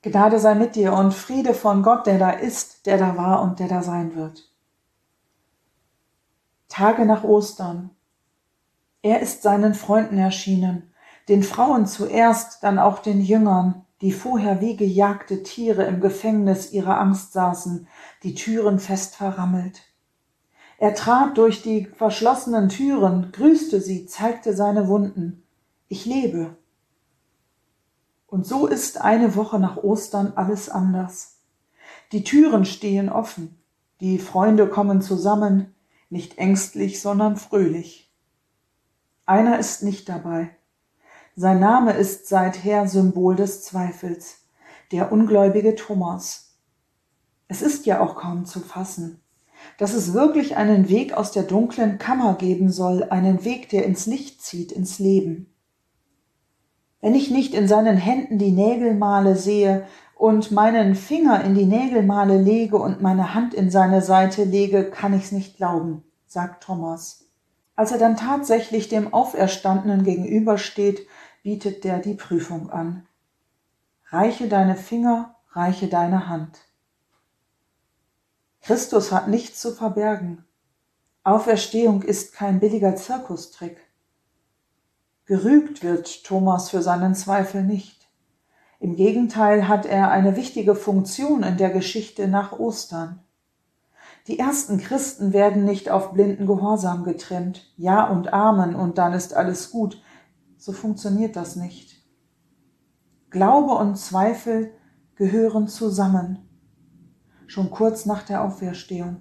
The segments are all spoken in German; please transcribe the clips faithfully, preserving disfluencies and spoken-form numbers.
Gnade sei mit dir und Friede von Gott, der da ist, der da war und der da sein wird. Tage nach Ostern. Er ist seinen Freunden erschienen, den Frauen zuerst, dann auch den Jüngern, die vorher wie gejagte Tiere im Gefängnis ihrer Angst saßen, die Türen fest verrammelt. Er trat durch die verschlossenen Türen, grüßte sie, zeigte seine Wunden. Ich lebe. Und so ist eine Woche nach Ostern alles anders. Die Türen stehen offen, die Freunde kommen zusammen, nicht ängstlich, sondern fröhlich. Einer ist nicht dabei. Sein Name ist seither Symbol des Zweifels, der ungläubige Thomas. Es ist ja auch kaum zu fassen, dass es wirklich einen Weg aus der dunklen Kammer geben soll, einen Weg, der ins Licht zieht, ins Leben. Wenn ich nicht in seinen Händen die Nägelmale sehe und meinen Finger in die Nägelmale lege und meine Hand in seine Seite lege, kann ich's nicht glauben, sagt Thomas. Als er dann tatsächlich dem Auferstandenen gegenübersteht, bietet der die Prüfung an. Reiche deine Finger, reiche deine Hand. Christus hat nichts zu verbergen. Auferstehung ist kein billiger Zirkustrick. Gerügt wird Thomas für seinen Zweifel nicht. Im Gegenteil hat er eine wichtige Funktion in der Geschichte nach Ostern. Die ersten Christen werden nicht auf blinden Gehorsam getrimmt, Ja und Amen und dann ist alles gut. So funktioniert das nicht. Glaube und Zweifel gehören zusammen, schon kurz nach der Auferstehung.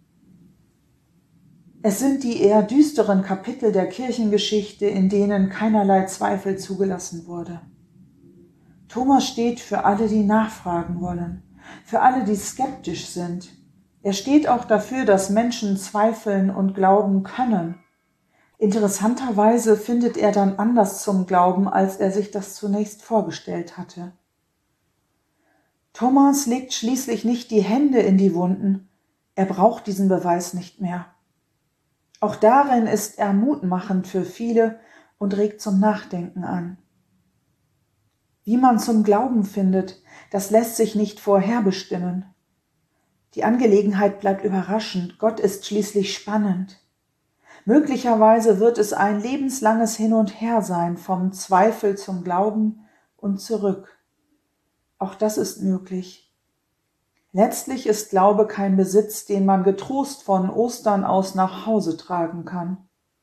Es sind die eher düsteren Kapitel der Kirchengeschichte, in denen keinerlei Zweifel zugelassen wurde. Thomas steht für alle, die nachfragen wollen, für alle, die skeptisch sind. Er steht auch dafür, dass Menschen zweifeln und glauben können. Interessanterweise findet er dann Anlass zum Glauben, als er sich das zunächst vorgestellt hatte. Thomas legt schließlich nicht die Hände in die Wunden, er braucht diesen Beweis nicht mehr. Auch darin ist er mutmachend für viele und regt zum Nachdenken an. Wie man zum Glauben findet, das lässt sich nicht vorherbestimmen. Die Angelegenheit bleibt überraschend, Gott ist schließlich spannend. Möglicherweise wird es ein lebenslanges Hin und Her sein, vom Zweifel zum Glauben und zurück. Auch das ist möglich. Letztlich ist Glaube kein Besitz, den man getrost von Ostern aus nach Hause tragen kann.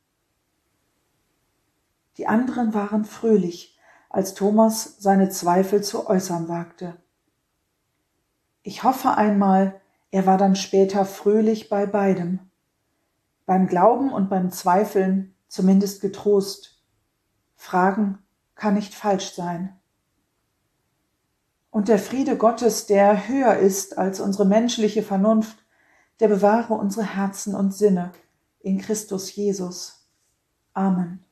Die anderen waren fröhlich, als Thomas seine Zweifel zu äußern wagte. Ich hoffe einmal, er war dann später fröhlich bei beidem. Beim Glauben und beim Zweifeln zumindest getrost. Fragen kann nicht falsch sein. Und der Friede Gottes, der höher ist als unsere menschliche Vernunft, der bewahre unsere Herzen und Sinne in Christus Jesus. Amen.